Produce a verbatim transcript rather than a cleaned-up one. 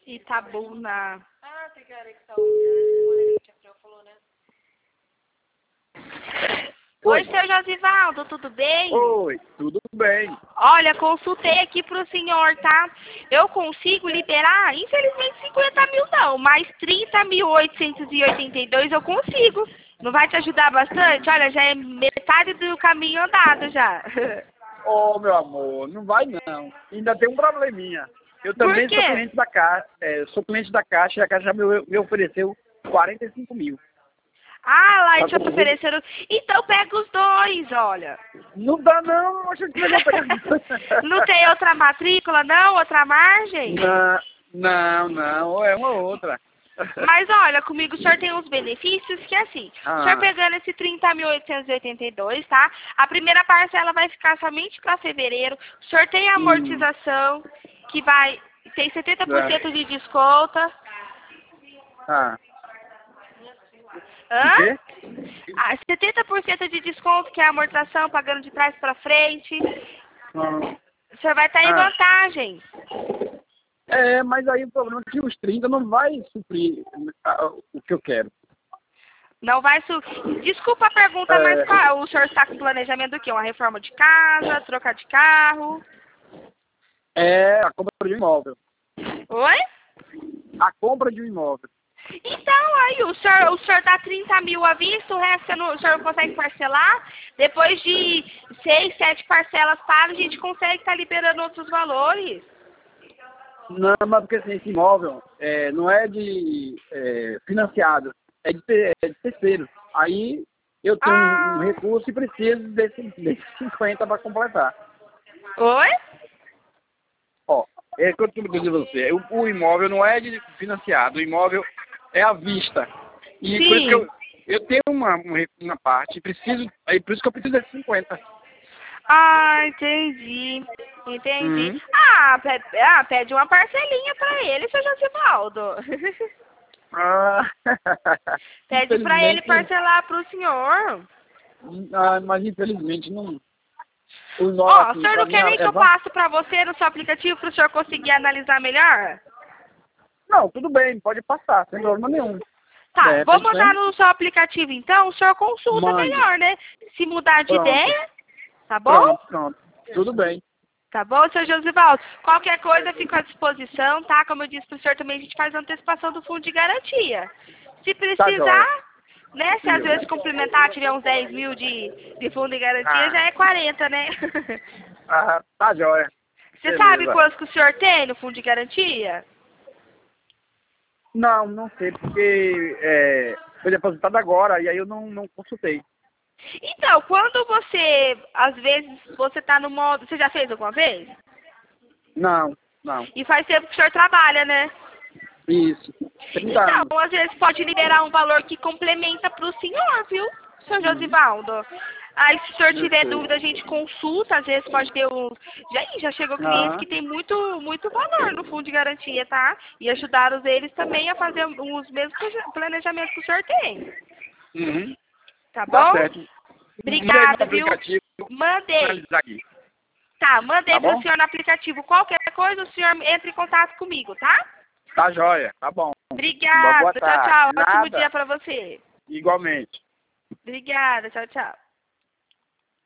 Itabuna. Ah, tem que era que tá o já falou, né? Oi, seu Josivaldo, tudo bem? Oi, tudo bem. Olha, consultei aqui pro senhor, tá? Eu consigo liberar, infelizmente, cinquenta mil não, mas trinta mil oitocentos e oitenta e dois eu consigo. Não vai te ajudar bastante? Olha, já é metade do caminho andado já. Ô, meu amor, não vai não. Ainda tem um probleminha. Eu também Por sou quê? cliente da Caixa, é, sou cliente da Caixa e a Caixa já me, me ofereceu quarenta e cinco mil. Ah, lá, Tá eles te conseguindo? ofereceram. Então pega os dois, olha. Não dá não, acho que melhor pegar. Não tem outra matrícula, não? Outra margem? Não, não, não, é uma ou outra. Mas olha, comigo o senhor tem uns benefícios que é assim, Ah. o senhor pegando esse trinta mil oitocentos e oitenta e dois, tá? A primeira parcela vai ficar somente para fevereiro. O senhor tem a amortização, que vai, tem setenta por cento de desconto. Ah. Hã? O quê? Ah, setenta por cento de desconto, que é a amortização, pagando de trás para frente. Ah. O senhor vai estar em Ah. vantagem. É, mas aí o problema é que os trinta não vai suprir ah, o que eu quero. Não vai su... Desculpa a pergunta, É. mas qual- o senhor está com planejamento do quê? Uma reforma de casa, trocar de carro? É a compra de um imóvel. Oi? A compra de um imóvel. Então, aí, o senhor, o senhor dá trinta mil à vista, o resto você não- o senhor não consegue parcelar. Depois de seis, sete parcelas pagas, a gente consegue estar liberando outros valores. Não, mas porque assim, esse imóvel é, não é de é, financiado, é de, ter- é de terceiro. Aí eu tenho Ah. um, um recurso e preciso desse, desses cinquenta para completar. Oi? Ó, é o que eu estou dizendo a você. O, o imóvel não é de financiado, o imóvel é à vista. E por isso que eu, eu tenho uma, uma uma parte, e preciso, aí por isso que eu preciso desses cinquenta. Ah, entendi. Entendi. Uhum. Ah, pede, ah, pede uma parcelinha pra ele, seu Josivaldo. Ah, Pede pra ele infelizmente, parcelar pro senhor. ah, mas infelizmente não. O Ó, nosso, o senhor não quer nem que eu passe pra você no seu aplicativo pro senhor conseguir analisar melhor? Não, tudo bem, pode passar, sem problema nenhum. Tá, É, vou tem mandar sempre- no seu aplicativo então, o senhor consulta Mande. melhor, né? Se mudar de Pronto. ideia, tá bom? Pronto, pronto. Tudo bem. Tá bom, seu Josivaldo? Qualquer coisa, fico à disposição, tá? Como eu disse pro senhor também, a gente faz antecipação do fundo de garantia. Se Tá precisar, jóia. né? Se às vezes complementar, tiver uns dez mil de, de fundo de garantia, Ah. já é quarenta, né? Ah, tá jóia. Você Beleza. sabe quantos que o senhor tem no fundo de garantia? Não, não sei, porque é, foi depositado agora e aí eu não, não consultei. Então, quando você, às vezes, você tá no modo... Você já fez alguma vez? Não, não. E faz tempo que o senhor trabalha, né? Isso. trinta anos. Então, às vezes pode liberar um valor que complementa pro senhor, viu, senhor Josivaldo? Aí, se o senhor tiver sei. dúvida, a gente consulta, às vezes pode ter um... Já, ih, já chegou cliente Ah. que tem muito, muito valor no fundo de garantia, tá? E ajudar os eles também a fazer os mesmos planejamentos que o senhor tem. Uhum. Tá bom? Tá certo. Obrigada, Mandei no viu? aplicativo pra Mandei. analisar aqui. Tá, mandei Tá pro bom? senhor no aplicativo. Qualquer coisa, o senhor entra em contato comigo, tá? Tá jóia, tá bom. Obrigada. Boa Tchau, tarde. tchau. Ótimo Nada. dia pra você. Igualmente. Obrigada. Tchau, tchau.